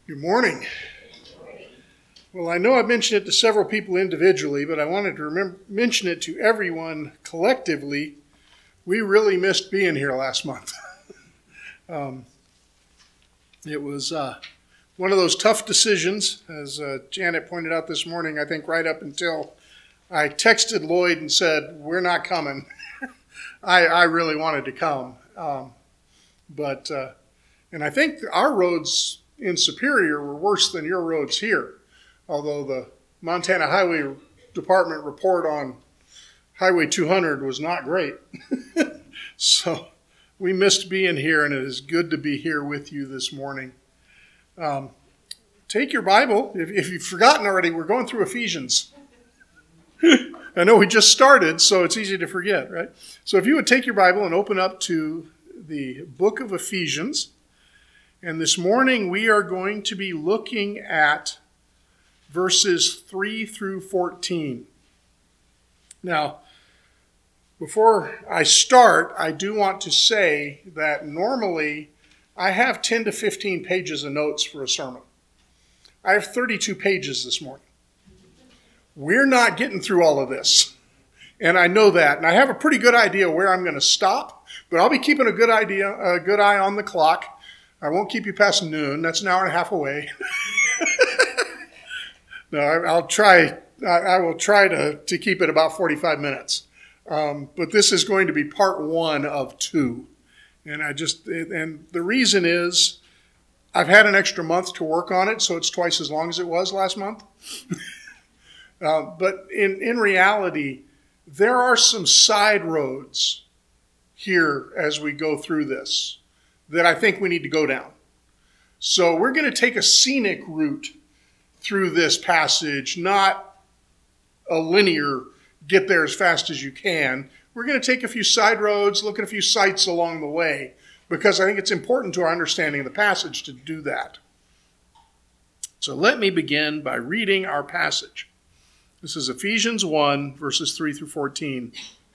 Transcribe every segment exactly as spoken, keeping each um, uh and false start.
Good morning. Well, I know I've mentioned it to several people individually, but I wanted to remember, mention it to everyone collectively. We really missed being here last month. um, it was uh, one of those tough decisions, as uh, Janet pointed out this morning, I think right up until I texted Lloyd and said, we're not coming. I, I really wanted to come. Um, but, uh, and I think our roads in Superior were worse than your roads here, although the Montana Highway Department report on Highway two hundred was not great. So we missed being here, and it is good to be here with you this morning. Um, take your Bible. If, if you've forgotten already, we're going through Ephesians. I know we just started, so it's easy to forget, right? So if you would take your Bible and open up to the book of Ephesians. And this morning we are going to be looking at verses three through fourteen. Now, before I start, I do want to say that normally I have ten to fifteen pages of notes for a sermon. I have thirty-two pages this morning. We're not getting through all of this. And I know that. And I have a pretty good idea where I'm going to stop, but I'll be keeping a good idea, a good eye on the clock. I won't keep you past noon. That's an hour and a half away. No, I'll try. I will try to, to keep it about forty-five minutes. Um, but this is going to be part one of two. And I just, and the reason is I've had an extra month to work on it, so it's twice as long as it was last month. uh, but in, in reality, there are some side roads here as we go through this that I think we need to go down. So we're going to take a scenic route through this passage, not a linear get there as fast as you can. We're going to take a few side roads, look at a few sites along the way, because I think it's important to our understanding of the passage to do that. So let me begin by reading our passage. This is Ephesians one, verses three through fourteen.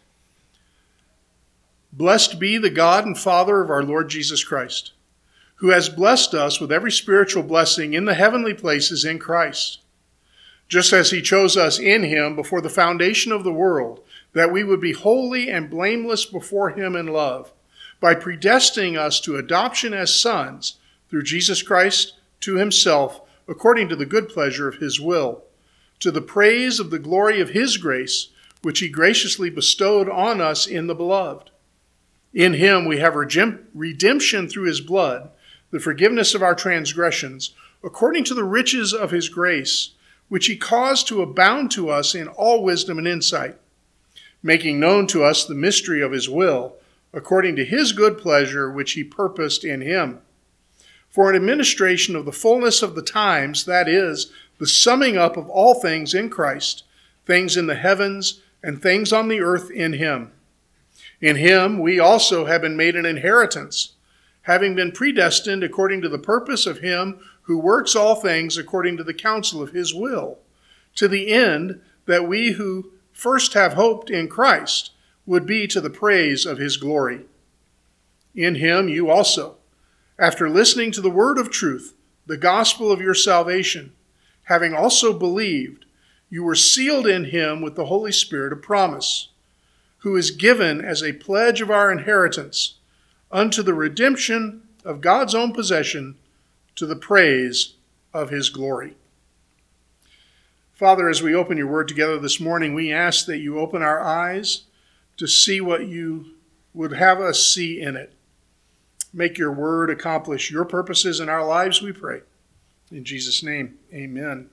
Blessed be the God and Father of our Lord Jesus Christ, who has blessed us with every spiritual blessing in the heavenly places in Christ, just as he chose us in him before the foundation of the world, that we would be holy and blameless before him in love, by predestining us to adoption as sons through Jesus Christ to himself, according to the good pleasure of his will, to the praise of the glory of his grace, which he graciously bestowed on us in the beloved. In him we have redemption through his blood, the forgiveness of our transgressions, according to the riches of his grace, which he caused to abound to us in all wisdom and insight, making known to us the mystery of his will, according to his good pleasure, which he purposed in him, for an administration of the fullness of the times, that is, the summing up of all things in Christ, things in the heavens and things on the earth in him. In him we also have been made an inheritance, having been predestined according to the purpose of him who works all things according to the counsel of his will, to the end that we who first have hoped in Christ would be to the praise of his glory. In him you also, after listening to the word of truth, the gospel of your salvation, having also believed, you were sealed in him with the Holy Spirit of promise, who is given as a pledge of our inheritance unto the redemption of God's own possession, to the praise of his glory. Father, as we open your word together this morning, we ask that you open our eyes to see what you would have us see in it. Make your word accomplish your purposes in our lives, we pray. In Jesus' name, amen.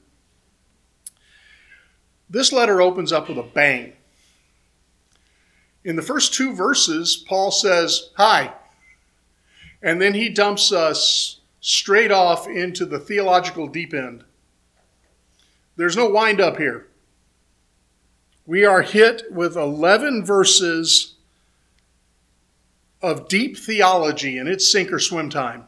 This letter opens up with a bang. In the first two verses, Paul says, hi. And then he dumps us straight off into the theological deep end. There's no wind up here. We are hit with eleven verses of deep theology, and it's sink or swim time.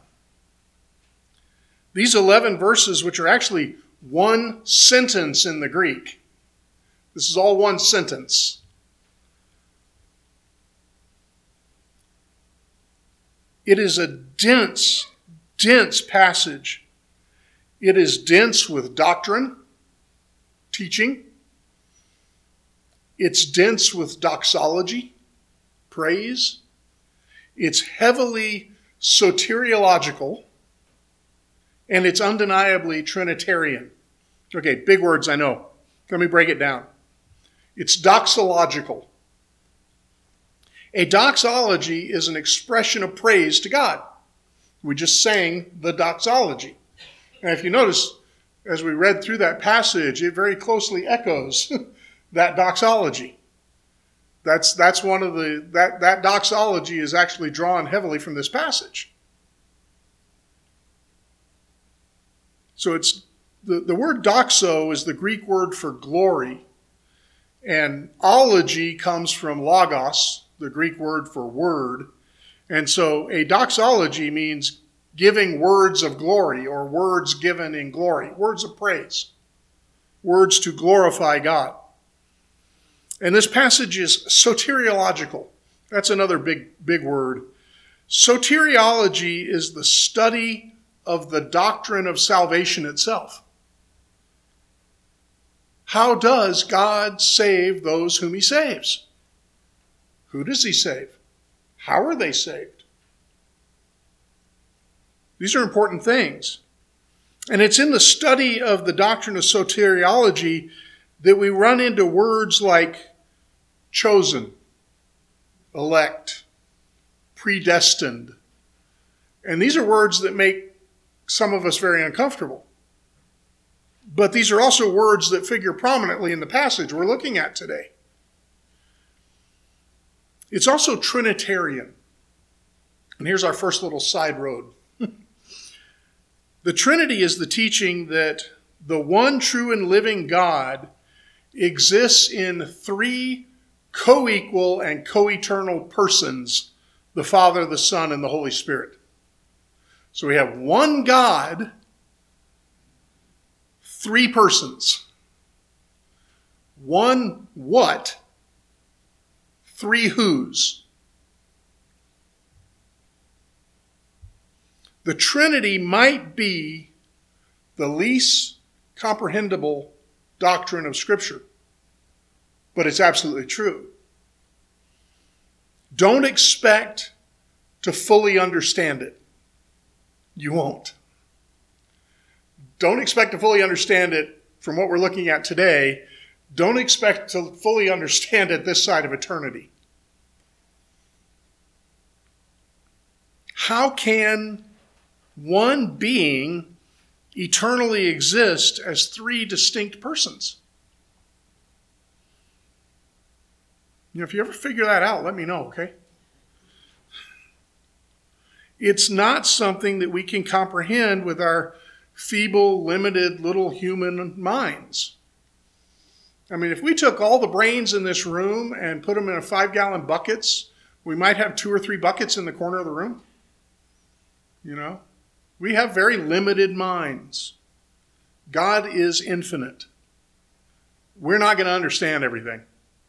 These eleven verses, which are actually one sentence in the Greek. This is all one sentence. It is a dense, dense passage. It is dense with doctrine, teaching. It's dense with doxology, praise. It's heavily soteriological, and it's undeniably Trinitarian. Okay, big words, I know. Let me break it down. It's doxological. A doxology is an expression of praise to God. We just sang the doxology. And if you notice, as we read through that passage, it very closely echoes that doxology. That's that's one of the that that doxology is actually drawn heavily from this passage. So it's the, the word doxo is the Greek word for glory, and ology comes from logos, the Greek word for word. And so a doxology means giving words of glory, or words given in glory, words of praise, words to glorify God. And this passage is soteriological. That's another big, big word. Soteriology is the study of the doctrine of salvation itself. How does God save those whom he saves? Who does he save? How are they saved? These are important things. And it's in the study of the doctrine of soteriology that we run into words like chosen, elect, predestined. And these are words that make some of us very uncomfortable. But these are also words that figure prominently in the passage we're looking at today. It's also Trinitarian. And here's our first little side road. The Trinity is the teaching that the one true and living God exists in three co-equal and co-eternal persons, the Father, the Son, and the Holy Spirit. So we have one God, three persons. One what, three whos. The Trinity might be the least comprehensible doctrine of Scripture, but it's absolutely true. Don't expect to fully understand it. You won't. Don't expect to fully understand it from what we're looking at today. Don't expect to fully understand it this side of eternity. How can one being eternally exist as three distinct persons? You know, if you ever figure that out, let me know, okay? It's not something that we can comprehend with our feeble, limited, little human minds. I mean, if we took all the brains in this room and put them in a five-gallon buckets, we might have two or three buckets in the corner of the room. You know? We have very limited minds. God is infinite. We're not going to understand everything.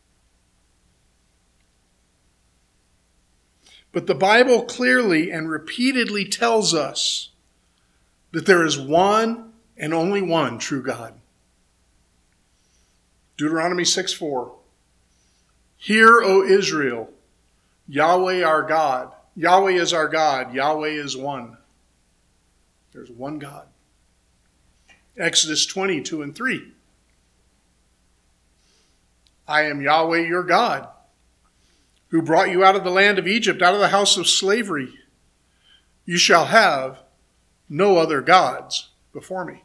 But the Bible clearly and repeatedly tells us that there is one and only one true God. Deuteronomy six four. Hear, O Israel, Yahweh our God. Yahweh is our God. Yahweh is one. There's one God. Exodus twenty, two and three. I am Yahweh your God, who brought you out of the land of Egypt, out of the house of slavery. You shall have no other gods before me.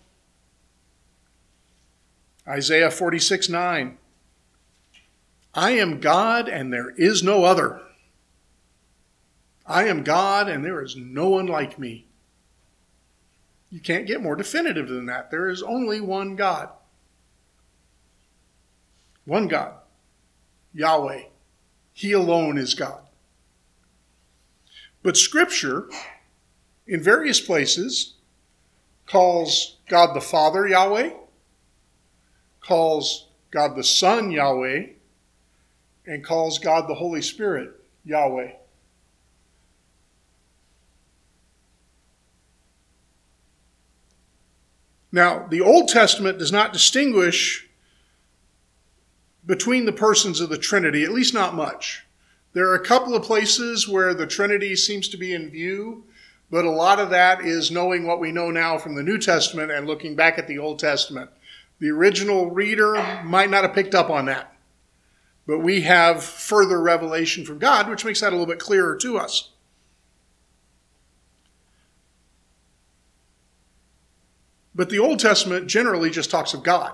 Isaiah forty-six, nine. I am God and there is no other. I am God and there is no one like me. You can't get more definitive than that. There is only one God. One God. Yahweh. He alone is God. But Scripture, in various places, calls God the Father Yahweh, calls God the Son Yahweh, and calls God the Holy Spirit Yahweh. Now, the Old Testament does not distinguish between the persons of the Trinity, at least not much. There are a couple of places where the Trinity seems to be in view, but a lot of that is knowing what we know now from the New Testament and looking back at the Old Testament. The original reader might not have picked up on that, but we have further revelation from God, which makes that a little bit clearer to us. But the Old Testament generally just talks of God.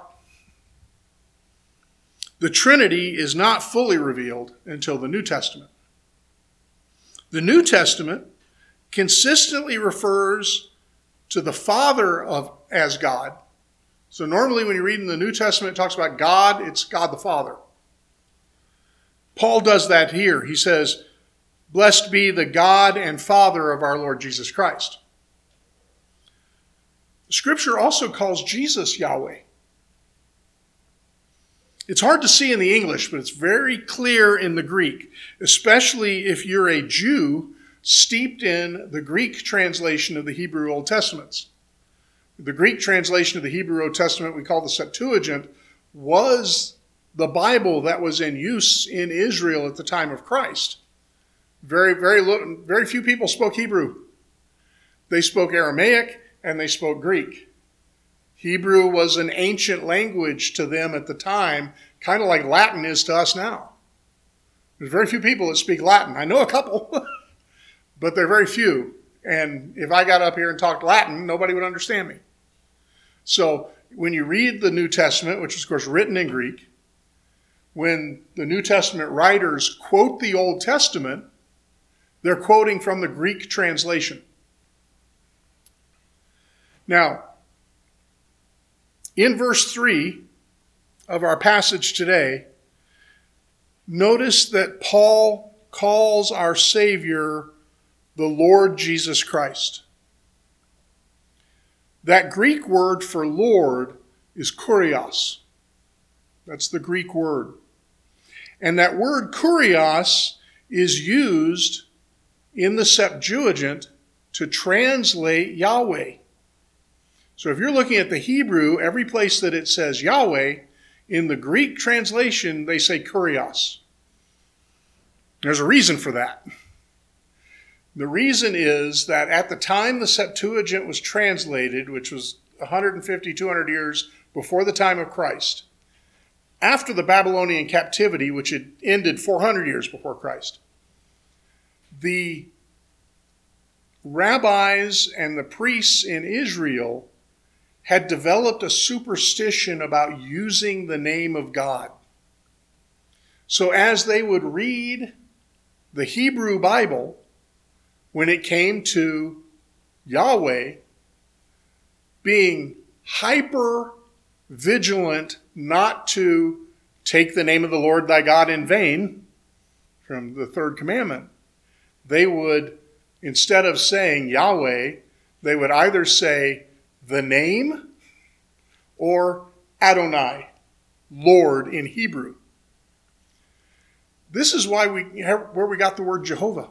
The Trinity is not fully revealed until the New Testament. The New Testament consistently refers to the Father of as God. So normally when you read in the New Testament, it talks about God, it's God the Father. Paul does that here. He says, "Blessed be the God and Father of our Lord Jesus Christ." Scripture also calls Jesus Yahweh. It's hard to see in the English, but it's very clear in the Greek, especially if you're a Jew steeped in the Greek translation of the Hebrew Old Testaments. The Greek translation of the Hebrew Old Testament we call the Septuagint was the Bible that was in use in Israel at the time of Christ. Very, very, little, very few people spoke Hebrew. They spoke Aramaic and they spoke Greek. Hebrew was an ancient language to them at the time, kind of like Latin is to us now. There's very few people that speak Latin. I know a couple, but they're very few. And if I got up here and talked Latin, nobody would understand me. So when you read the New Testament, which is of course written in Greek, when the New Testament writers quote the Old Testament, they're quoting from the Greek translation. Now, in verse three of our passage today, notice that Paul calls our Savior the Lord Jesus Christ. That Greek word for Lord is kurios. That's the Greek word. And that word kurios is used in the Septuagint to translate Yahweh. So if you're looking at the Hebrew, every place that it says Yahweh, in the Greek translation, they say kurios. There's a reason for that. The reason is that at the time the Septuagint was translated, which was one hundred fifty, two hundred years before the time of Christ, after the Babylonian captivity, which had ended four hundred years before Christ, the rabbis and the priests in Israel had developed a superstition about using the name of God. So as they would read the Hebrew Bible, when it came to Yahweh, being hyper vigilant not to take the name of the Lord thy God in vain, from the third commandment, they would, instead of saying Yahweh, they would either say the name or Adonai, Lord in Hebrew. This is why we have, where we got the word Jehovah.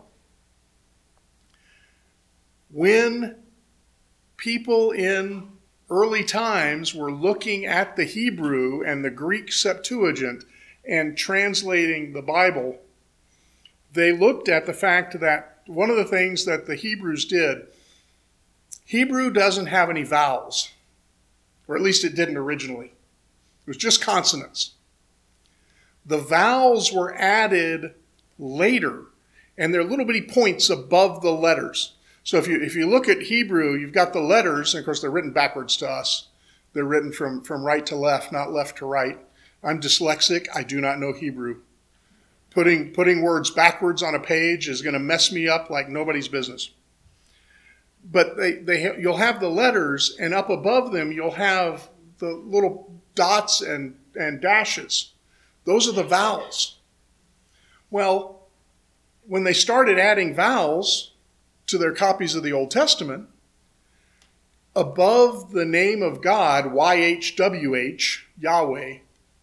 When people in early times were looking at the Hebrew and the Greek Septuagint and translating the Bible, they looked at the fact that one of the things that the Hebrews did, Hebrew doesn't have any vowels, or at least it didn't originally. It was just consonants. The vowels were added later, and they're little bitty points above the letters. So if you if you look at Hebrew, you've got the letters, and of course they're written backwards to us. They're written from, from right to left, not left to right. I'm dyslexic. I do not know Hebrew. Putting, putting words backwards on a page is going to mess me up like nobody's business. But they, they you'll have the letters, and up above them you'll have the little dots and, and dashes. Those are the vowels. Well, when they started adding vowels to their copies of the Old Testament, above the name of God, Y H W H, Yahweh,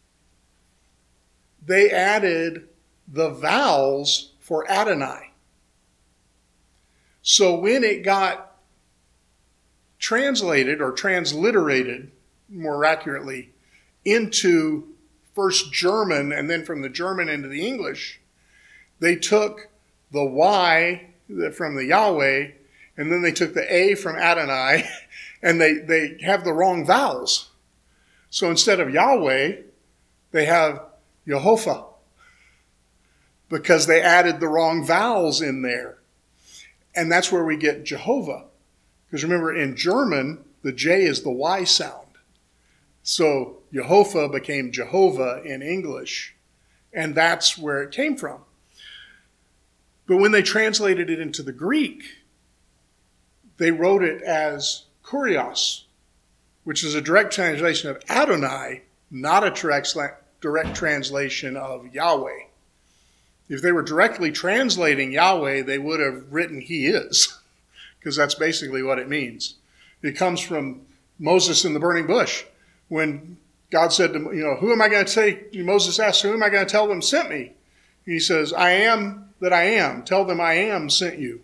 they added the vowels for Adonai. So when it got translated or transliterated, more accurately, into first German and then from the German into the English, they took the Y from the Yahweh and then they took the A from Adonai and they, they have the wrong vowels. So instead of Yahweh, they have Yehovah because they added the wrong vowels in there. And that's where we get Jehovah. Because remember, in German, the J is the Y sound. So Yehovah became Jehovah in English. And that's where it came from. But when they translated it into the Greek, they wrote it as Kurios, which is a direct translation of Adonai, not a direct, direct translation of Yahweh. If they were directly translating Yahweh, they would have written He is, because that's basically what it means. It comes from Moses in the burning bush. When God said to, you know, who am I going to say? Moses asked, who am I going to tell them sent me? He says, I am that I am. Tell them I am sent you.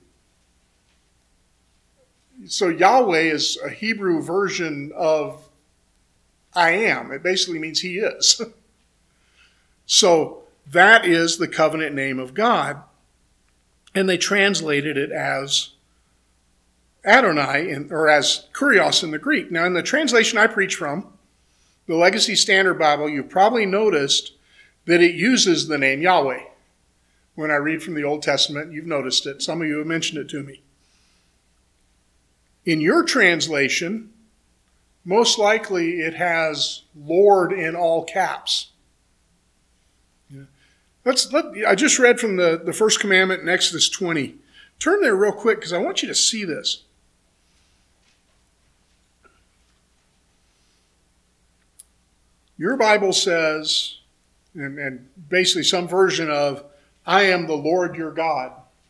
So Yahweh is a Hebrew version of I am. It basically means He is. So that is the covenant name of God. And they translated it as Adonai, in, or as Kurios in the Greek. Now, in the translation I preach from, the Legacy Standard Bible, you've probably noticed that it uses the name Yahweh. When I read from the Old Testament, you've noticed it. Some of you have mentioned it to me. In your translation, most likely it has Lord in all caps. Let's, let, I just read from the, the first commandment in Exodus twenty. Turn there real quick because I want you to see this. Your Bible says, and, and basically some version of, I am the Lord your God.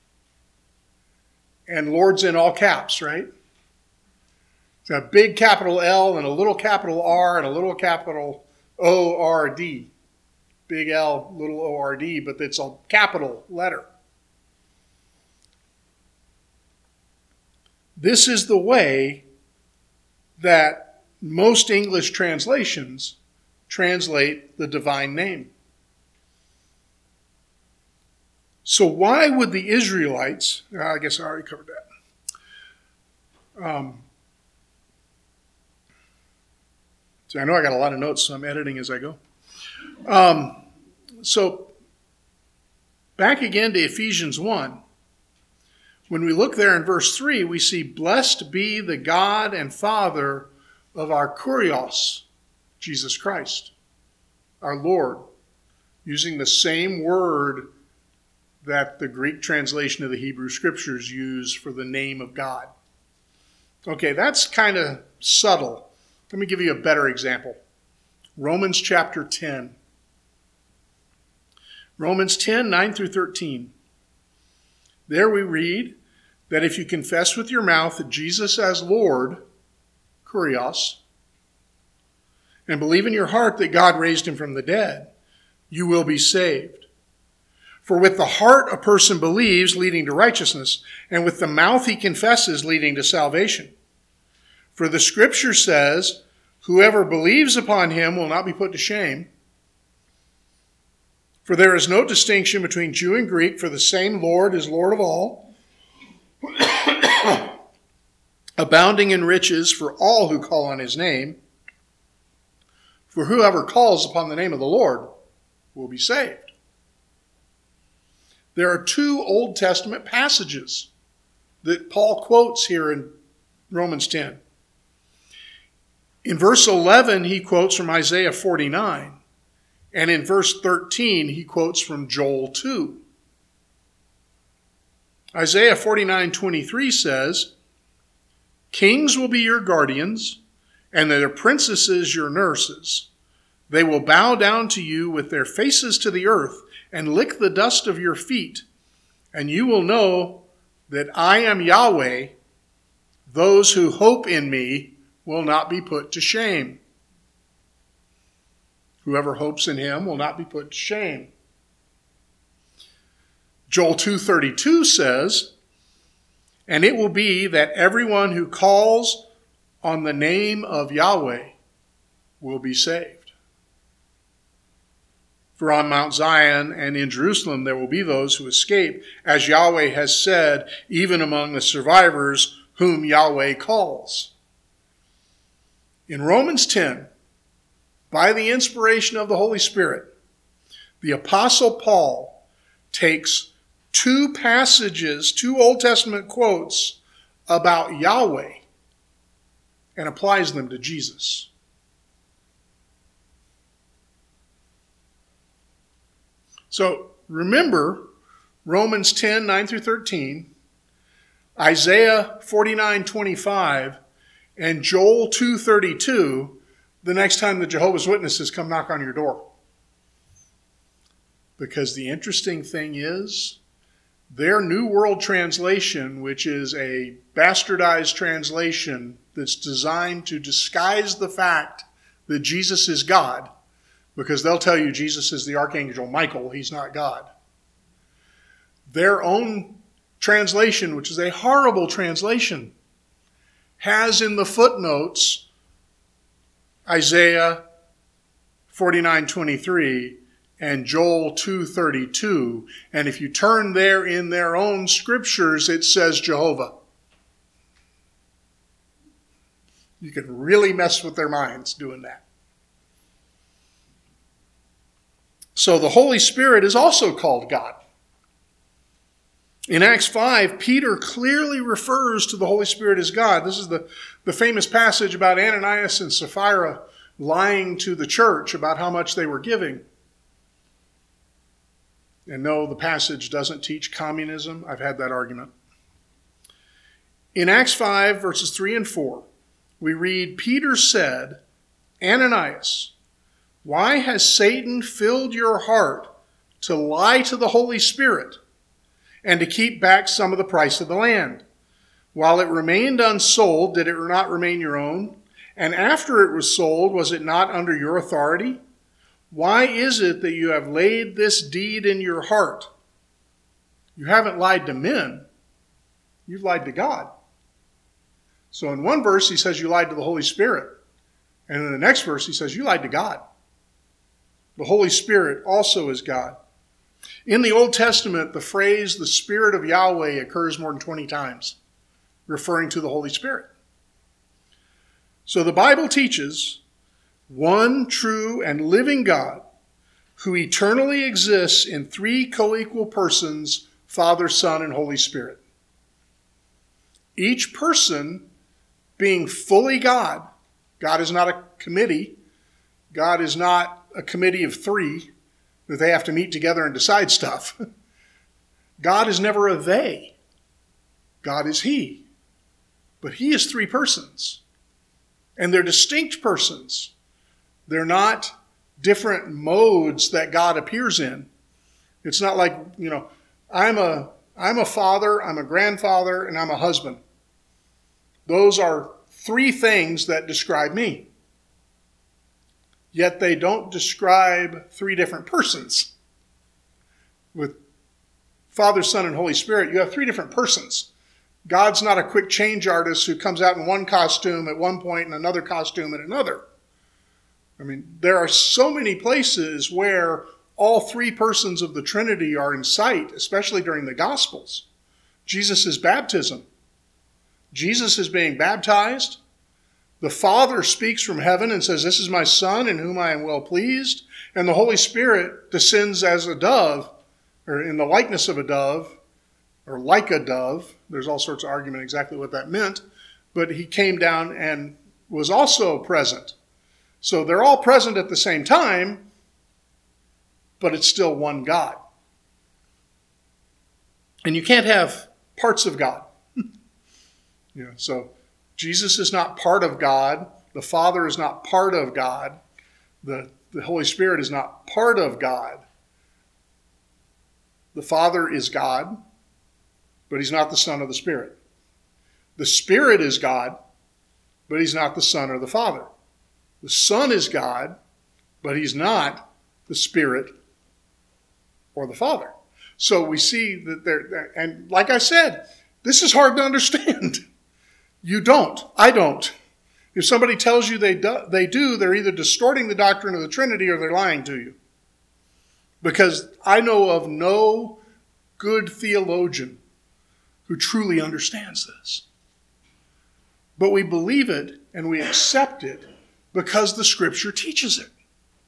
And Lord's in all caps, right? It's a big capital L and a little capital R and a little capital O R D. Big L, little O R D, but it's a capital letter. This is the way that most English translations translate the divine name. So why would the Israelites, I guess I already covered that. Um, so I know I got a lot of notes, so I'm editing as I go. Um, so back again to Ephesians one. When we look there in verse three, we see, blessed be the God and Father of our Kurios, Jesus Christ, our Lord, using the same word that the Greek translation of the Hebrew Scriptures use for the name of God. Okay, that's kind of subtle. Let me give you a better example. Romans chapter ten. Romans ten, nine through thirteen. There we read that if you confess with your mouth that Jesus as Lord, Kurios, and believe in your heart that God raised him from the dead, you will be saved. For with the heart a person believes, leading to righteousness, and with the mouth he confesses, leading to salvation. For the Scripture says, whoever believes upon him will not be put to shame. For there is no distinction between Jew and Greek, for the same Lord is Lord of all, abounding in riches for all who call on his name. For whoever calls upon the name of the Lord will be saved. There are two Old Testament passages that Paul quotes here in Romans ten. In verse eleven, he quotes from Isaiah forty-nine. And in verse thirteen, he quotes from Joel two. Isaiah forty-nine twenty-three says, kings will be your guardians, and their princesses your nurses. They will bow down to you with their faces to the earth and lick the dust of your feet, and you will know that I am Yahweh. Those who hope in me will not be put to shame. Whoever hopes in him will not be put to shame. Joel two thirty-two says, and it will be that everyone who calls on the name of Yahweh will be saved. For on Mount Zion and in Jerusalem there will be those who escape, as Yahweh has said, even among the survivors whom Yahweh calls. In Romans ten, by the inspiration of the Holy Spirit, the Apostle Paul takes two passages, two Old Testament quotes about Yahweh and applies them to Jesus. So remember Romans ten, nine through thirteen, Isaiah forty-nine, twenty-five, and Joel two, thirty-two, the next time the Jehovah's Witnesses come knock on your door. Because the interesting thing is, their New World Translation, which is a bastardized translation that's designed to disguise the fact that Jesus is God, because they'll tell you Jesus is the Archangel Michael, he's not God. Their own translation, which is a horrible translation, has in the footnotes Isaiah forty-nine, twenty-three and Joel two, thirty-two. And if you turn there in their own scriptures, it says Jehovah. You can really mess with their minds doing that. So the Holy Spirit is also called God. In Acts five, Peter clearly refers to the Holy Spirit as God. This is the, the famous passage about Ananias and Sapphira lying to the church about how much they were giving. And no, the passage doesn't teach communism. I've had that argument. In Acts five, verses three and four, we read, Peter said, Ananias, why has Satan filled your heart to lie to the Holy Spirit and to keep back some of the price of the land? While it remained unsold, did it not remain your own? And after it was sold, was it not under your authority? Why is it that you have laid this deed in your heart? You haven't lied to men. You've lied to God. So in one verse, he says you lied to the Holy Spirit. And in the next verse, he says you lied to God. The Holy Spirit also is God. In the Old Testament, the phrase, the Spirit of Yahweh, occurs more than twenty times, referring to the Holy Spirit. So the Bible teaches one true and living God who eternally exists in three co-equal persons, Father, Son, and Holy Spirit. Each person being fully God. God is not a committee. God is not a committee of three that they have to meet together and decide stuff. God is never a they. God is he. But he is three persons. And they're distinct persons. They're not different modes that God appears in. It's not like, you know, I'm a, I'm a father, I'm a grandfather, and I'm a husband. Those are three things that describe me. Yet they don't describe three different persons. With Father, Son, and Holy Spirit, you have three different persons. God's not a quick change artist who comes out in one costume at one point and another costume at another. I mean, there are so many places where all three persons of the Trinity are in sight, especially during the Gospels. Jesus' baptism. Jesus is being baptized. The Father speaks from heaven and says, this is my Son in whom I am well pleased. And the Holy Spirit descends as a dove, or in the likeness of a dove, or like a dove. There's all sorts of argument exactly what that meant. But he came down and was also present. So they're all present at the same time, but it's still one God. And you can't have parts of God. You know, so Jesus is not part of God. The Father is not part of God. The, the Holy Spirit is not part of God. The Father is God, but he's not the Son or the Spirit. The Spirit is God, but he's not the Son or the Father. The Son is God, but he's not the Spirit or the Father. So we see that there, and like I said, this is hard to understand. You don't. I don't. If somebody tells you they do, they do, they're either distorting the doctrine of the Trinity or they're lying to you. Because I know of no good theologian who truly understands this. But we believe it and we accept it because the Scripture teaches it.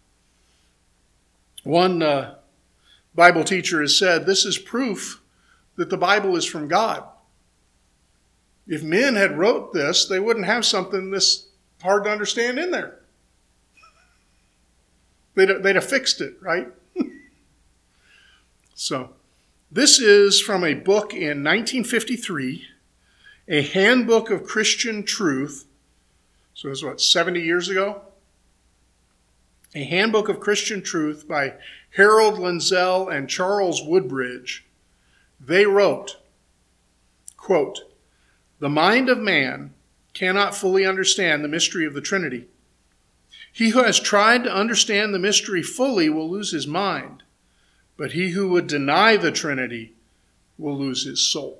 One uh, Bible teacher has said, this is proof that the Bible is from God. If men had wrote this, they wouldn't have something this hard to understand in there. They'd, they'd have fixed it, right? So, this is from a book in nineteen fifty-three, A Handbook of Christian Truth. So it was what, seventy years ago? A Handbook of Christian Truth by Harold Lindsell and Charles Woodbridge. They wrote, quote, "The mind of man cannot fully understand the mystery of the Trinity. He who has tried to understand the mystery fully will lose his mind, but he who would deny the Trinity will lose his soul."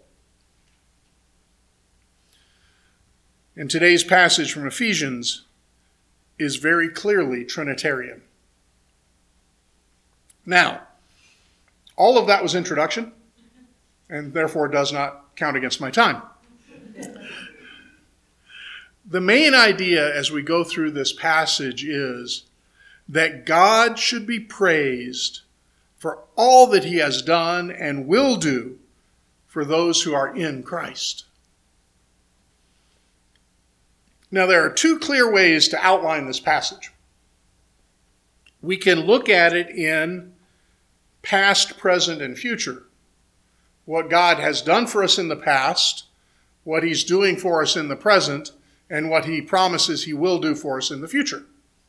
And today's passage from Ephesians is very clearly Trinitarian. Now, all of that was introduction, and therefore does not count against my time. The main idea as we go through this passage is that God should be praised for all that he has done and will do for those who are in Christ. Now, there are two clear ways to outline this passage. We can look at it in past, present, and future. What God has done for us in the past, what he's doing for us in the present, and what he promises he will do for us in the future.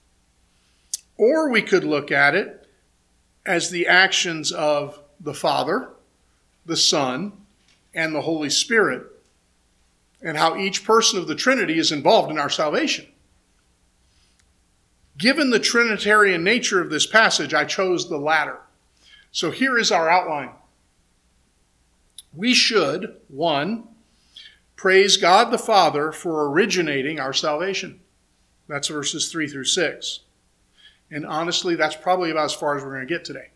Or we could look at it as the actions of the Father, the Son, and the Holy Spirit, and how each person of the Trinity is involved in our salvation. Given the Trinitarian nature of this passage, I chose the latter. So here is our outline. We should, one, praise God the Father for originating our salvation. That's verses three through six. And honestly, that's probably about as far as we're going to get today.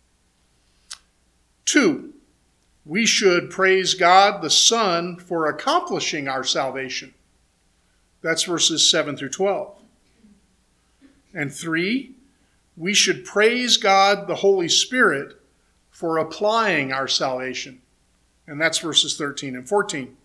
Two, we should praise God the Son for accomplishing our salvation. That's verses seven through twelve. And three, we should praise God the Holy Spirit for applying our salvation. And that's verses thirteen and fourteen.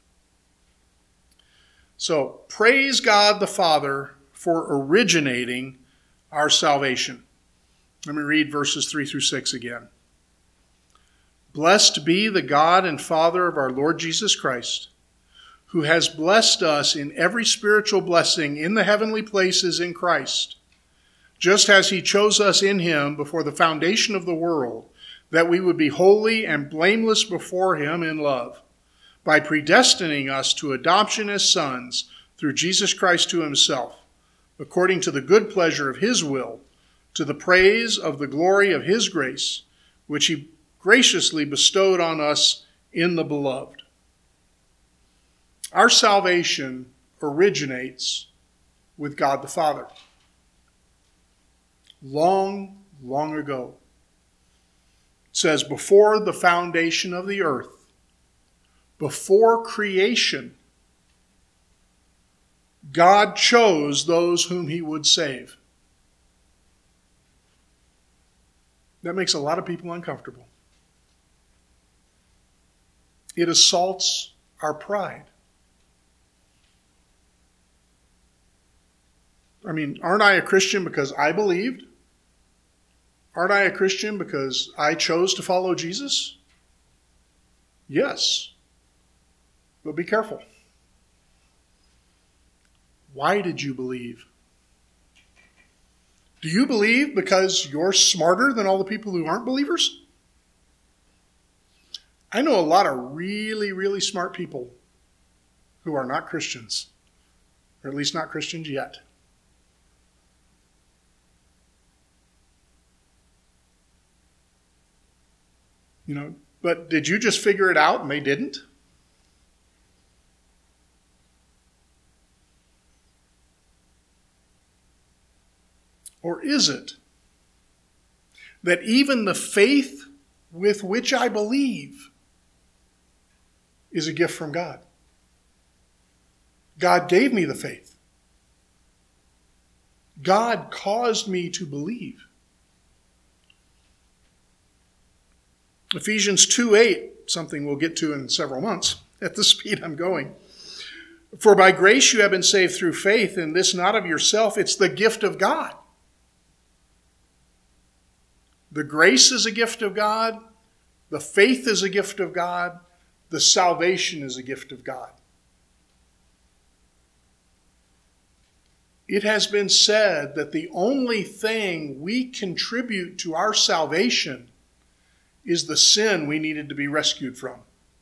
So, praise God the Father for originating our salvation. Let me read verses three through six again. "Blessed be the God and Father of our Lord Jesus Christ, who has blessed us in every spiritual blessing in the heavenly places in Christ, just as he chose us in him before the foundation of the world, that we would be holy and blameless before him in love, by predestining us to adoption as sons through Jesus Christ to himself, according to the good pleasure of his will, to the praise of the glory of his grace, which he graciously bestowed on us in the beloved." Our salvation originates with God the Father. Long, long ago. It says, before the foundation of the earth, before creation, God chose those whom he would save. That makes a lot of people uncomfortable. It assaults our pride. I mean, aren't I a Christian because I believed? Aren't I a Christian because I chose to follow Jesus? Yes. But be careful. Why did you believe? Do you believe because you're smarter than all the people who aren't believers? I know a lot of really, really smart people who are not Christians, or at least not Christians yet. You know, but did you just figure it out and they didn't? Or is it that even the faith with which I believe is a gift from God? God gave me the faith. God caused me to believe. Ephesians two eight, something we'll get to in several months at the speed I'm going. For by grace you have been saved through faith, and this not of yourself, it's the gift of God. The grace is a gift of God. The faith is a gift of God. The salvation is a gift of God. It has been said that the only thing we contribute to our salvation is the sin we needed to be rescued from.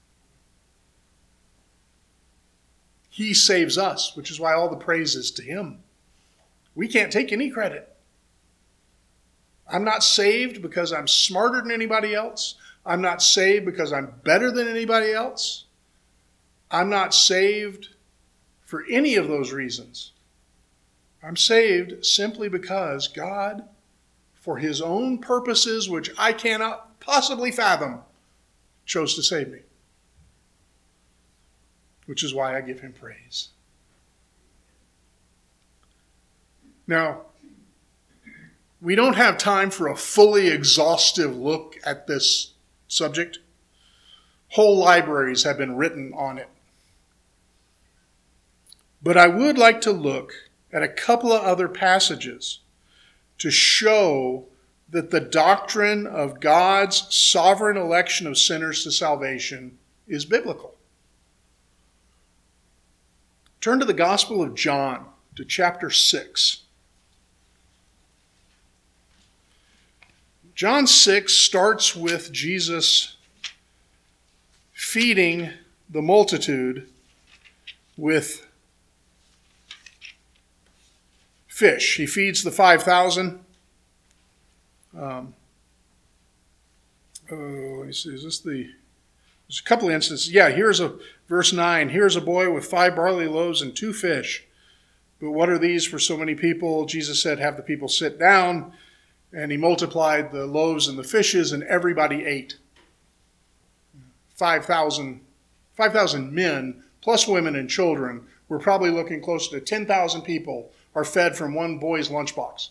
He saves us, which is why all the praise is to him. We can't take any credit. I'm not saved because I'm smarter than anybody else. I'm not saved because I'm better than anybody else. I'm not saved for any of those reasons. I'm saved simply because God, for his own purposes, which I cannot possibly fathom, chose to save me. Which is why I give him praise. Now, we don't have time for a fully exhaustive look at this subject. Whole libraries have been written on it. But I would like to look at a couple of other passages to show that the doctrine of God's sovereign election of sinners to salvation is biblical. Turn to the Gospel of John, to chapter six. John six starts with Jesus feeding the multitude with fish. He feeds the five thousand. Um, oh, let me see. Is this the... There's a couple of instances. Yeah, here's a verse nine. Here's a boy with five barley loaves and two fish. But what are these for so many people? Jesus said, have the people sit down. And he multiplied the loaves and the fishes, and everybody ate. five thousand, five thousand men, plus women and children. We're probably looking close to ten thousand people are fed from one boy's lunchbox.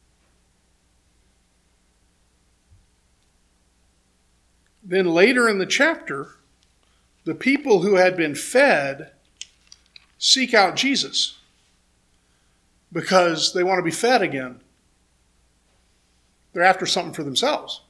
Then later in the chapter, the people who had been fed seek out Jesus because they want to be fed again. They're after something for themselves.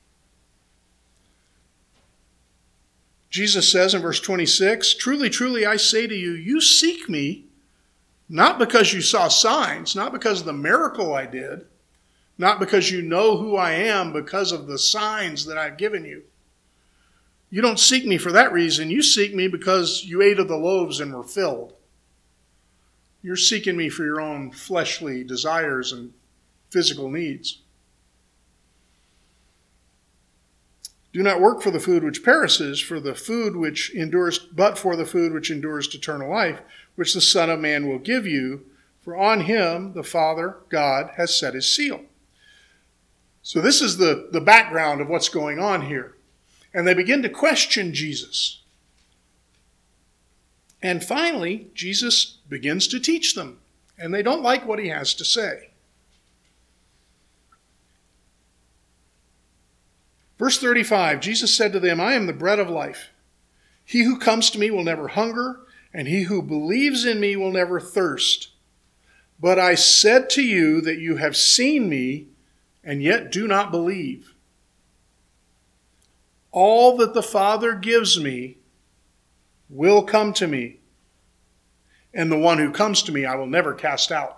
Jesus says in verse twenty-six, truly, truly, I say to you, you seek me, not because you saw signs, not because of the miracle I did, not because you know who I am, because of the signs that I've given you. You don't seek me for that reason. You seek me because you ate of the loaves and were filled. You're seeking me for your own fleshly desires and physical needs. Do not work for the food which perishes, for the food which endures, but for the food which endures to eternal life, which the Son of Man will give you, for on him the Father, God, has set his seal. So this is the, the background of what's going on here. And they begin to question Jesus. And finally, Jesus begins to teach them. And they don't like what he has to say. Verse thirty-five, Jesus said to them, I am the bread of life. He who comes to me will never hunger, and he who believes in me will never thirst. But I said to you that you have seen me, and yet do not believe. All that the Father gives me will come to me, and the one who comes to me I will never cast out.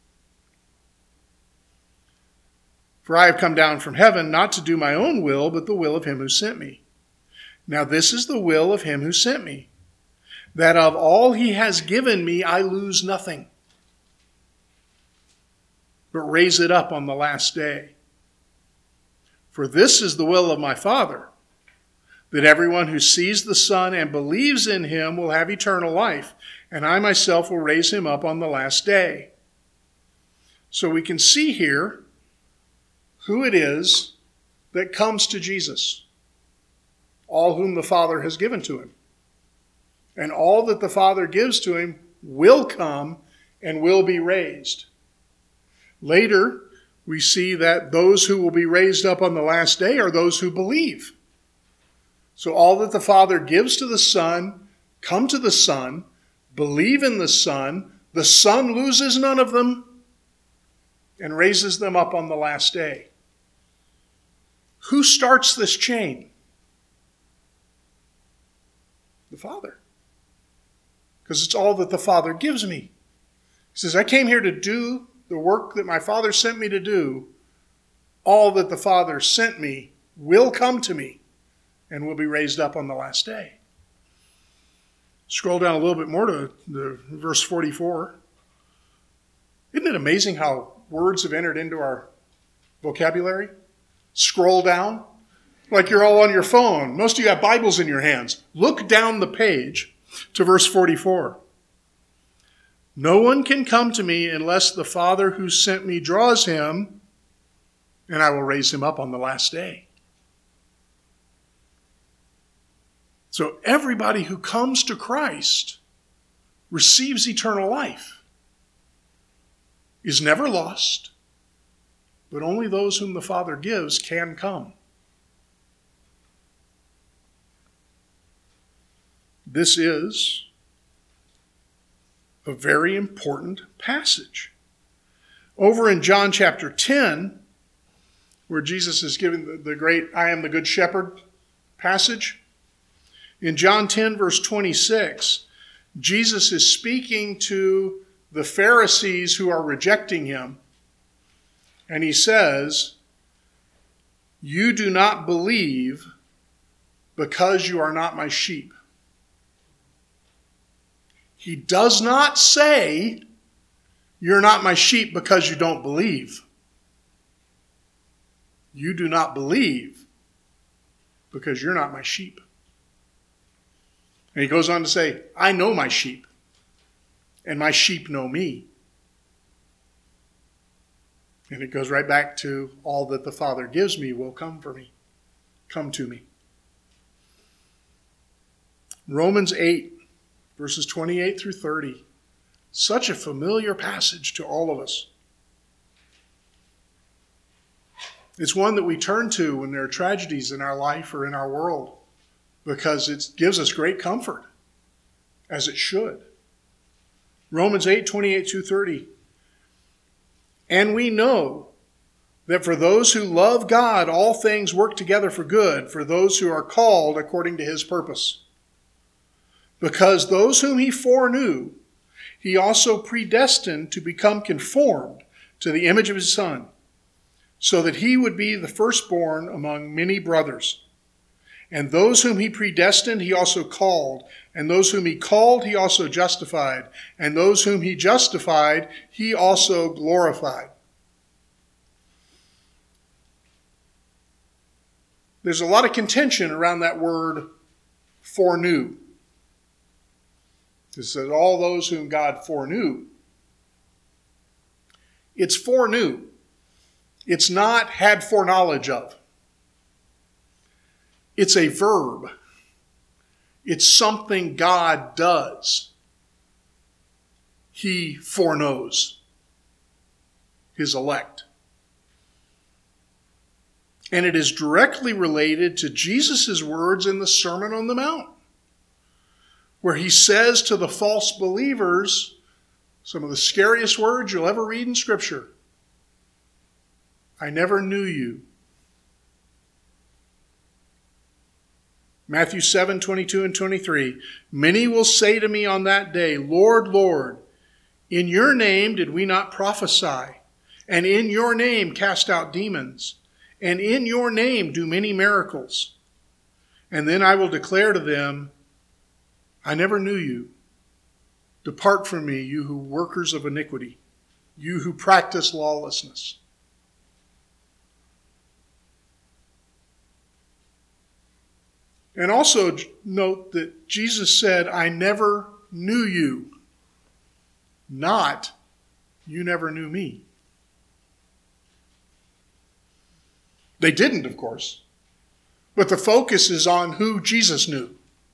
For I have come down from heaven not to do my own will, but the will of him who sent me. Now this is the will of him who sent me, that of all he has given me I lose nothing, but raise it up on the last day. For this is the will of my Father, that everyone who sees the Son and believes in him will have eternal life, and I myself will raise him up on the last day. So we can see here who it is that comes to Jesus. All whom the Father has given to him. And all that the Father gives to him will come and will be raised. Later, we see that those who will be raised up on the last day are those who believe. So all that the Father gives to the Son come to the Son, believe in the Son, the Son loses none of them, and raises them up on the last day. Who starts this chain? The Father. Because it's all that the Father gives me. He says, I came here to do the work that my Father sent me to do. All that the Father sent me will come to me and will be raised up on the last day. Scroll down a little bit more to the verse forty-four. Isn't it amazing how words have entered into our vocabulary? Scroll down. Like you're all on your phone. Most of you have Bibles in your hands. Look down the page to verse forty-four. No one can come to me unless the Father who sent me draws him, and I will raise him up on the last day. So everybody who comes to Christ receives eternal life, is never lost, but only those whom the Father gives can come. This is a very important passage. Over in John chapter ten, where Jesus is giving the, the great I am the good shepherd passage, in John ten verse twenty-six, Jesus is speaking to the Pharisees who are rejecting him, and he says, you do not believe because you are not my sheep. He does not say, you're not my sheep because you don't believe. You do not believe because you're not my sheep. And he goes on to say, I know my sheep, and my sheep know me. And it goes right back to all that the Father gives me will come for me, come to me. Romans eight. Verses twenty-eight through thirty. Such a familiar passage to all of us. It's one that we turn to when there are tragedies in our life or in our world, because it gives us great comfort, as it should. Romans eight, twenty-eight through thirty. And we know that for those who love God, all things work together for good, for those who are called according to his purpose. Because those whom he foreknew, he also predestined to become conformed to the image of his Son, so that he would be the firstborn among many brothers. And those whom he predestined, he also called. And those whom he called, he also justified. And those whom he justified, he also glorified. There's a lot of contention around that word foreknew. It says, all those whom God foreknew. It's foreknew. It's not had foreknowledge of. It's a verb. It's something God does. He foreknows his elect. And it is directly related to Jesus' words in the Sermon on the Mount, where he says to the false believers some of the scariest words you'll ever read in Scripture. I never knew you. Matthew seven, twenty-two and twenty-three. Many will say to me on that day, Lord, Lord, in your name did we not prophesy, and in your name cast out demons, and in your name do many miracles? And then I will declare to them, I never knew you. Depart from me, you who workers of iniquity, you who practice lawlessness. And also note that Jesus said, I never knew you. Not, you never knew me. They didn't, of course. But the focus is on who Jesus knew.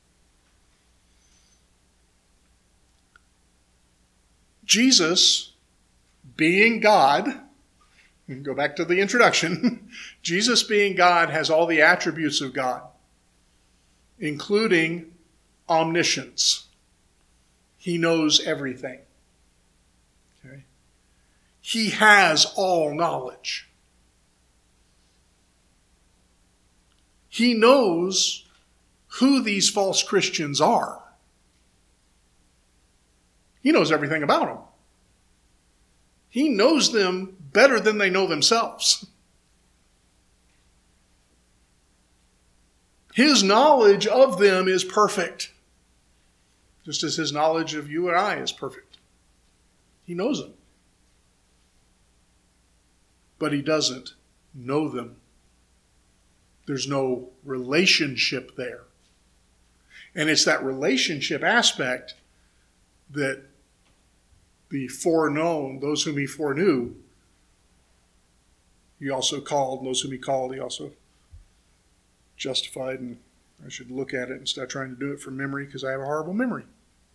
Jesus, being God, and go back to the introduction, Jesus being God has all the attributes of God, including omniscience. He knows everything. Okay? He has all knowledge. He knows who these false Christians are. He knows everything about them. He knows them better than they know themselves. His knowledge of them is perfect, just as his knowledge of you and I is perfect. He knows them. But he doesn't know them. There's no relationship there. And it's that relationship aspect that the foreknown, those whom he foreknew, he also called, and those whom he called, he also justified. And I should look at it instead of trying to do it from memory because I have a horrible memory.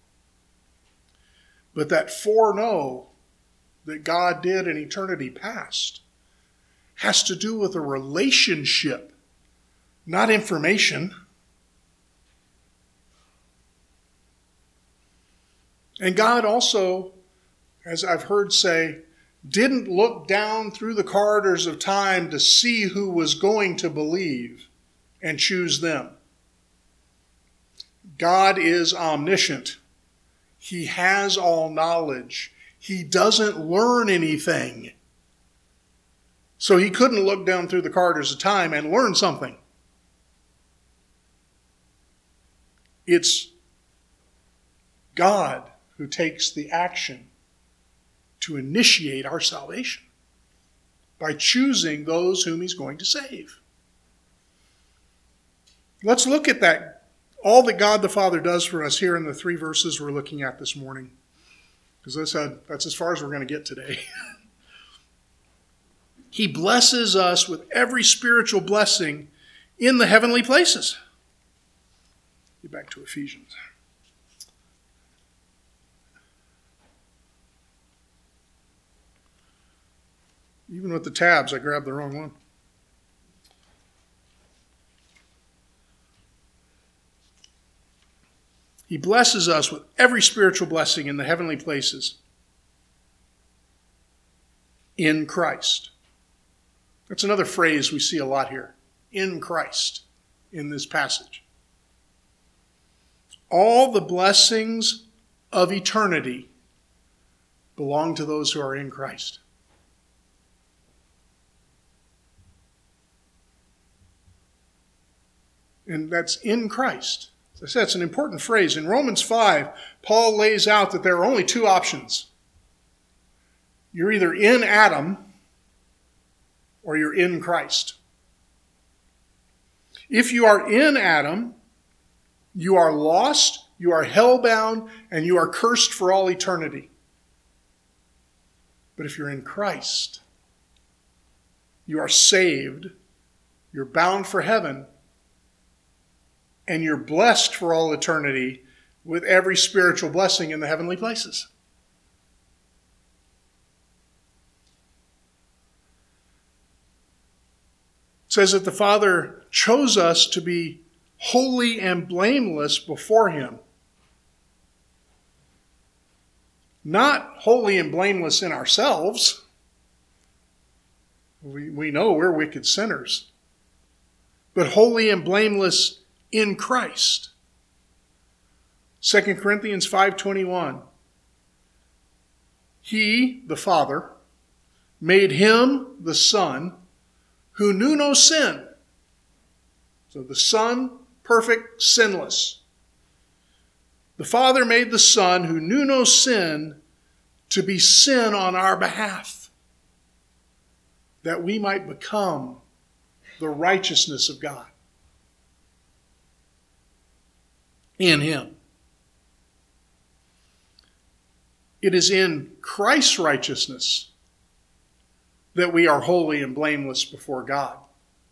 But that foreknow that God did in eternity past has to do with a relationship, not information. And God also, as I've heard say, didn't look down through the corridors of time to see who was going to believe and choose them. God is omniscient. He has all knowledge. He doesn't learn anything. So he couldn't look down through the corridors of time and learn something. It's God who takes the action to initiate our salvation by choosing those whom he's going to save. Let's look at that, all that God the Father does for us here in the three verses we're looking at this morning. Because as I said, that's as far as we're going to get today. He blesses us with every spiritual blessing in the heavenly places. Get back to Ephesians. Even with the tabs, I grabbed the wrong one. He blesses us with every spiritual blessing in the heavenly places in Christ. That's another phrase we see a lot here. In Christ, in this passage. All the blessings of eternity belong to those who are in Christ. And that's in Christ. As I said, it's an important phrase. In Romans five, Paul lays out that there are only two options. You're either in Adam or you're in Christ. If you are in Adam, you are lost, you are hell-bound, and you are cursed for all eternity. But if you're in Christ, you are saved, you're bound for heaven, and you're blessed for all eternity with every spiritual blessing in the heavenly places. It says that the Father chose us to be holy and blameless before him. Not holy and blameless in ourselves. We, we know we're wicked sinners. But holy and blameless in Christ. Second Corinthians five twenty-one. He, the Father, made him, the Son, who knew no sin. So the Son, perfect, sinless. The Father made the Son, who knew no sin, to be sin on our behalf, that we might become the righteousness of God in him. It is in Christ's righteousness that we are holy and blameless before God.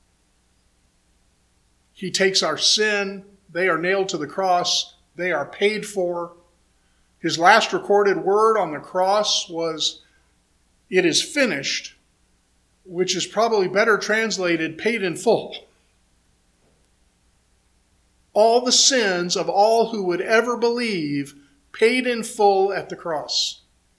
He takes our sin. They are nailed to the cross. They are paid for. His last recorded word on the cross was, "It is finished," which is probably better translated, "paid in full." All the sins of all who would ever believe, paid in full at the cross.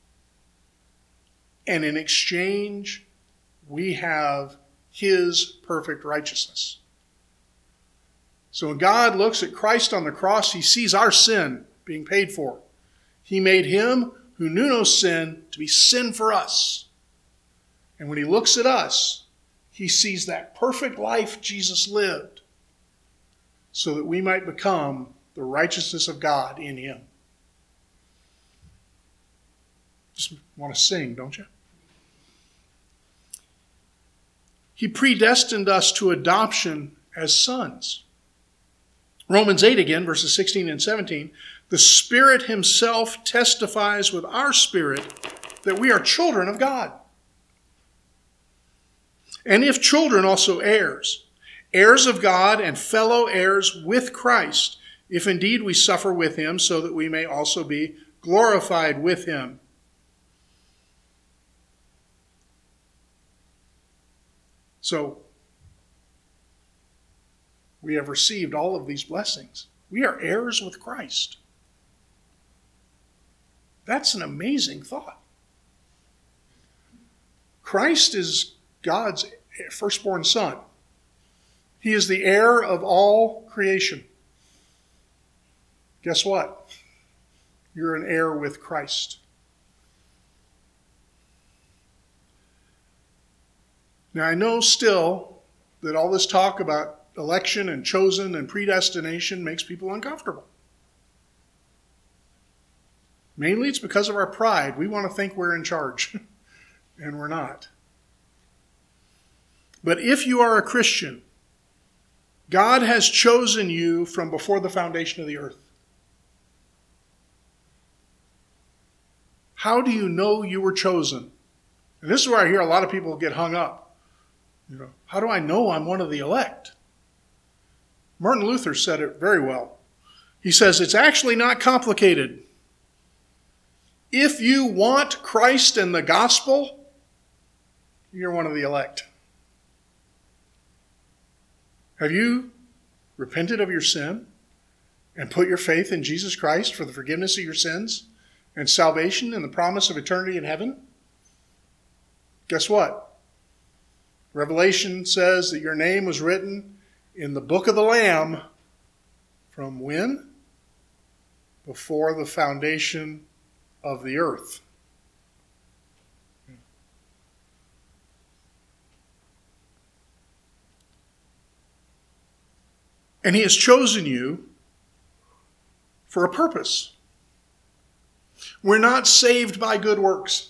And in exchange, we have his perfect righteousness. So when God looks at Christ on the cross, he sees our sin being paid for. He made him who knew no sin to be sin for us. And when he looks at us, he sees that perfect life Jesus lived so that we might become the righteousness of God in him. Just want to sing, don't you? He predestined us to adoption as sons. Romans eight again, verses sixteen and seventeen. The Spirit himself testifies with our spirit that we are children of God. And if children, also heirs, heirs of God and fellow heirs with Christ, if indeed we suffer with him, so that we may also be glorified with him. So, we have received all of these blessings. We are heirs with Christ. That's an amazing thought. Christ is God's firstborn son. He is the heir of all creation. Guess what? You're an heir with Christ. Now, I know still that all this talk about election and chosen and predestination makes people uncomfortable. Mainly it's because of our pride. We want to think we're in charge, and we're not. But if you are a Christian, God has chosen you from before the foundation of the earth. How do you know you were chosen? And this is where I hear a lot of people get hung up. You know, how do I know I'm one of the elect? Martin Luther said it very well. He says, it's actually not complicated. If you want Christ and the gospel, you're one of the elect. Have you repented of your sin and put your faith in Jesus Christ for the forgiveness of your sins and salvation and the promise of eternity in heaven? Guess what? Revelation says that your name was written in the book of the Lamb from when? Before the foundation of the earth. And he has chosen you for a purpose. We're not saved by good works.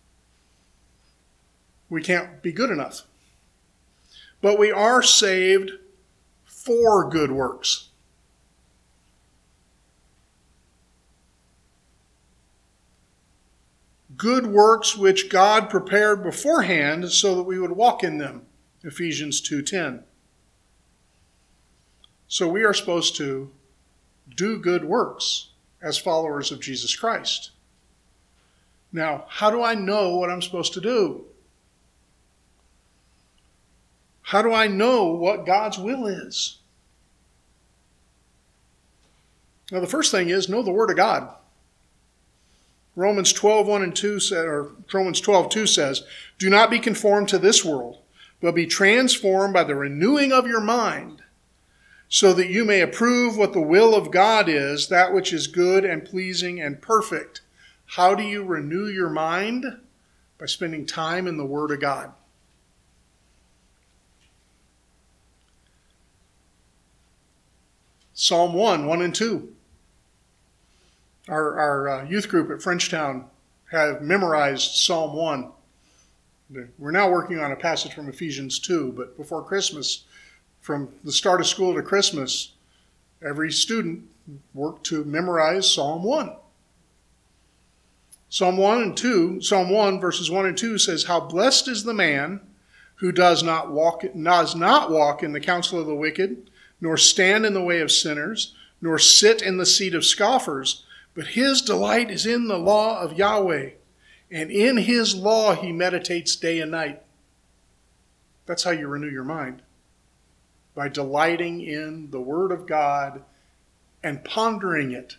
We can't be good enough. But we are saved for good works. Good works which God prepared beforehand so that we would walk in them. Ephesians two ten. So we are supposed to do good works as followers of Jesus Christ. Now, how do I know what I'm supposed to do? How do I know what God's will is? Now, the first thing is know the Word of God. Romans twelve one and two say, or Romans twelve two says, "Do not be conformed to this world, but be transformed by the renewing of your mind, so that you may approve what the will of God is, that which is good and pleasing and perfect." How do you renew your mind? By spending time in the Word of God. Psalm one, one and two. Our, our uh, youth group at Frenchtown have memorized Psalm one. We're now working on a passage from Ephesians two, but before Christmas, from the start of school to Christmas, every student worked to memorize Psalm one. Psalm one and two, Psalm one verses one and two says, "How blessed is the man who does not walk, does not walk in the counsel of the wicked, nor stand in the way of sinners, nor sit in the seat of scoffers. But his delight is in the law of Yahweh, and in his law he meditates day and night. That's how you renew your mind, by delighting in the Word of God and pondering it.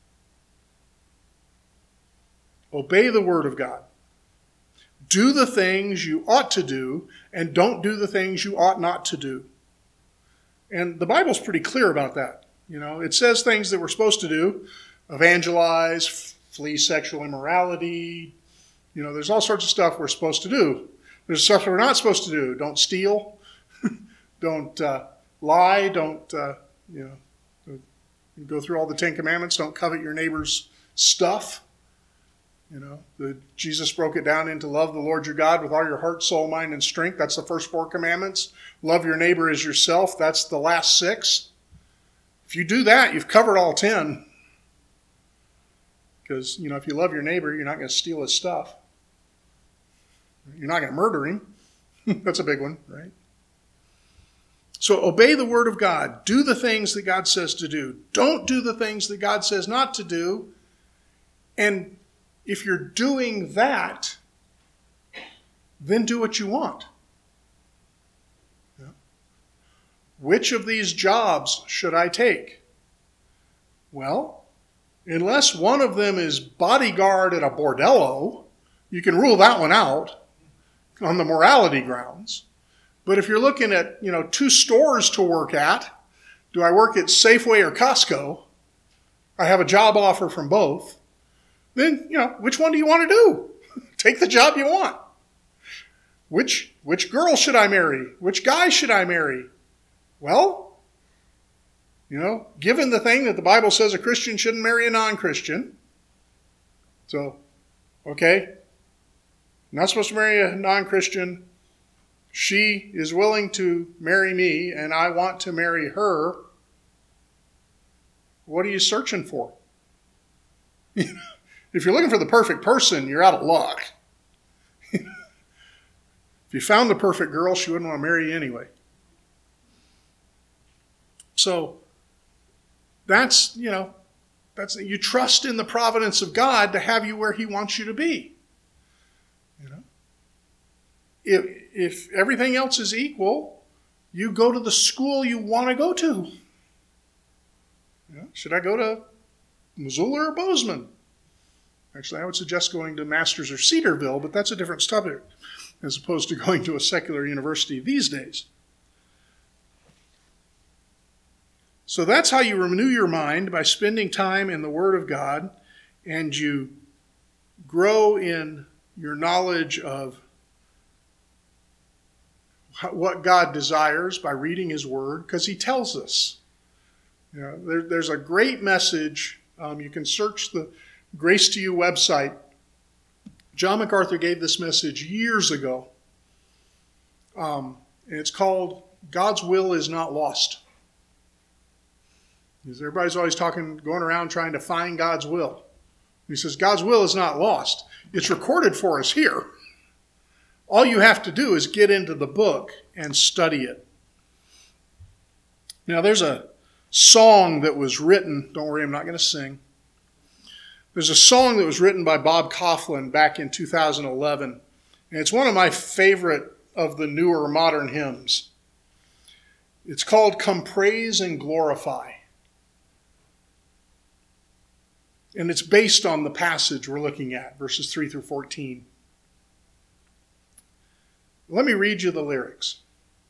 Obey the Word of God. Do the things you ought to do, and don't do the things you ought not to do. And the Bible's pretty clear about that. You know, it says things that we're supposed to do: evangelize, flee sexual immorality. You know, there's all sorts of stuff we're supposed to do. There's stuff we're not supposed to do. Don't steal. Don't uh, lie. Don't, uh, you know, go through all the Ten Commandments. Don't covet your neighbor's stuff. You know, the, Jesus broke it down into love the Lord your God with all your heart, soul, mind, and strength. That's the first four commandments. Love your neighbor as yourself. That's the last six. If you do that, you've covered all ten. Because, you know, if you love your neighbor, you're not going to steal his stuff. You're not going to murder him. That's a big one, right? So obey the Word of God. Do the things that God says to do. Don't do the things that God says not to do. And if you're doing that, then do what you want. Yeah. Which of these jobs should I take? Well, unless one of them is bodyguard at a bordello, you can rule that one out on the morality grounds. But if you're looking at, you know, two stores to work at, do I work at Safeway or Costco? I have a job offer from both. Then, you know, which one do you want to do? Take the job you want. Which, which girl should I marry? Which guy should I marry? Well, you know, given the thing that the Bible says a Christian shouldn't marry a non-Christian. So, okay, I'm not supposed to marry a non-Christian. She is willing to marry me, and I want to marry her. What are you searching for? If you're looking for the perfect person, you're out of luck. If you found the perfect girl, she wouldn't want to marry you anyway. So that's, you know, that's you trust in the providence of God to have you where he wants you to be. You know, if if everything else is equal, you go to the school you want to go to. You know, should I go to Missoula or Bozeman? Actually, I would suggest going to Masters or Cedarville, but that's a different subject, as opposed to going to a secular university these days. So that's how you renew your mind, by spending time in the Word of God, and you grow in your knowledge of what God desires by reading his Word, because he tells us. You know, there, there's a great message. Um, you can search the Grace to You website. John MacArthur gave this message years ago. Um, and it's called God's Will is Not Lost. Because everybody's always talking, going around trying to find God's will. He says, God's will is not lost. It's recorded for us here. All you have to do is get into the book and study it. Now, there's a song that was written. Don't worry, I'm not going to sing. There's a song that was written by Bob Kauflin back in two thousand eleven. And it's one of my favorite of the newer modern hymns. It's called Come Praise and Glorify. And it's based on the passage we're looking at, verses three through fourteen. Let me read you the lyrics.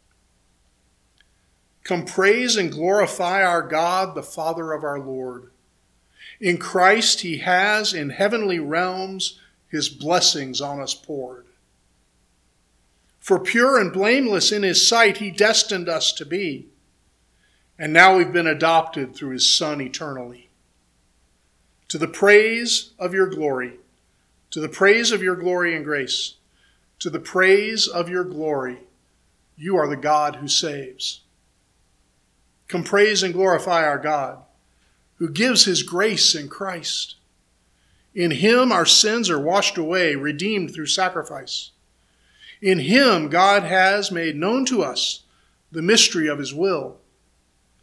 Come praise and glorify our God, the Father of our Lord. In Christ he has in heavenly realms his blessings on us poured. For pure and blameless in his sight he destined us to be. And now we've been adopted through his Son eternally. To the praise of your glory, to the praise of your glory and grace, to the praise of your glory, you are the God who saves. Come praise and glorify our God, who gives his grace in Christ. In him our sins are washed away, redeemed through sacrifice. In him God has made known to us the mystery of his will,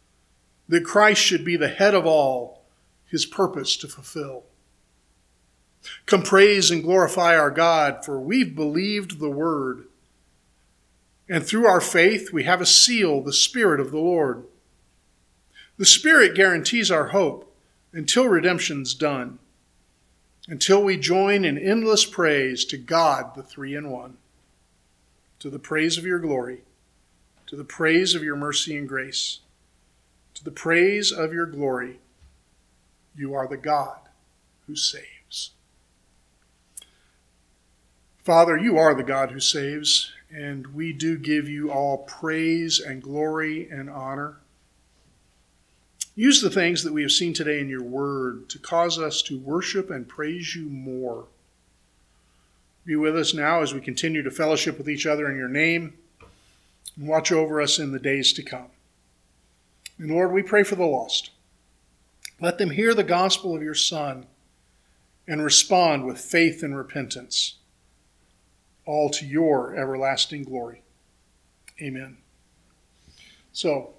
that Christ should be the head of all, his purpose to fulfill. Come praise and glorify our God, for we've believed the word. And through our faith, we have a seal, the Spirit of the Lord. The Spirit guarantees our hope until redemption's done, until we join in endless praise to God, the Three in One, to the praise of your glory, to the praise of your mercy and grace, to the praise of your glory. You are the God who saves. Father, you are the God who saves, and we do give you all praise and glory and honor. Use the things that we have seen today in your word to cause us to worship and praise you more. Be with us now as we continue to fellowship with each other in your name, and watch over us in the days to come. And Lord, we pray for the lost. Let them hear the gospel of your Son and respond with faith and repentance, all to your everlasting glory. Amen. So,